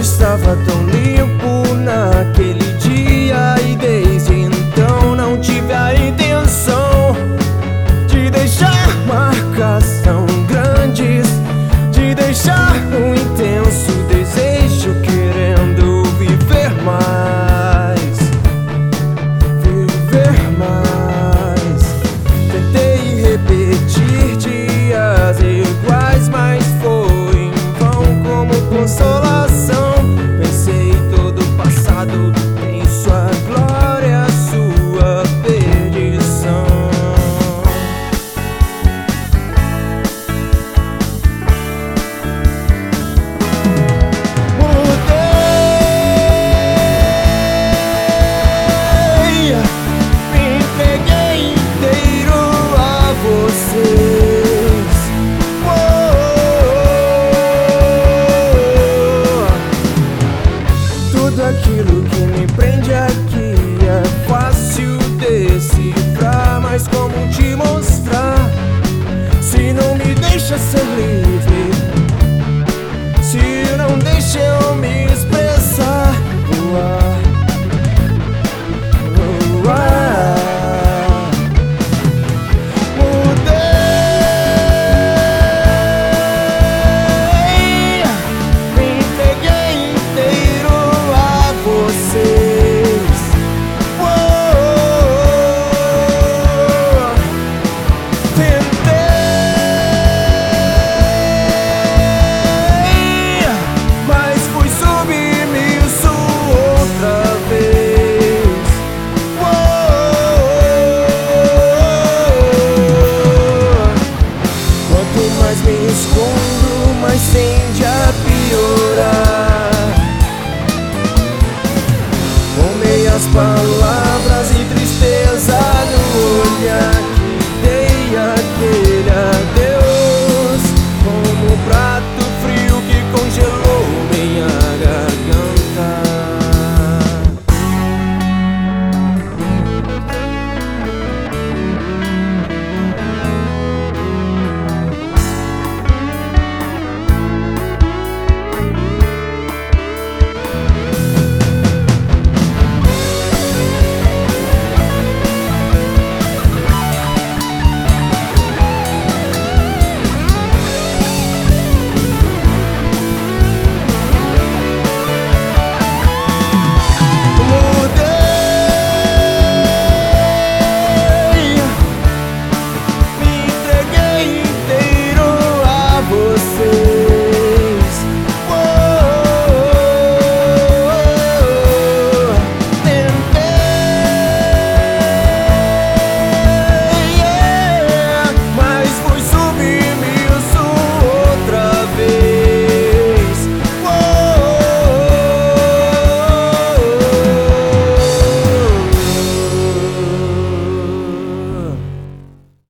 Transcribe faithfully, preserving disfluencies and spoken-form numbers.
estava tão limpo naquele dia, e desde então não tive a intenção de deixar marcas tão grandes, de deixar um intenso desejo querendo viver mais, viver mais. Tentei repetir dias iguais, mas foi em vão como consolação. Pensei todo o passado em sua glória, sua perdição. Aquilo que me prende aqui é fácil decifrar, mas como te mostrar se não me deixa ser livre, se não deixa eu me expressar? Uar, uar. Mais me escondo, mais sem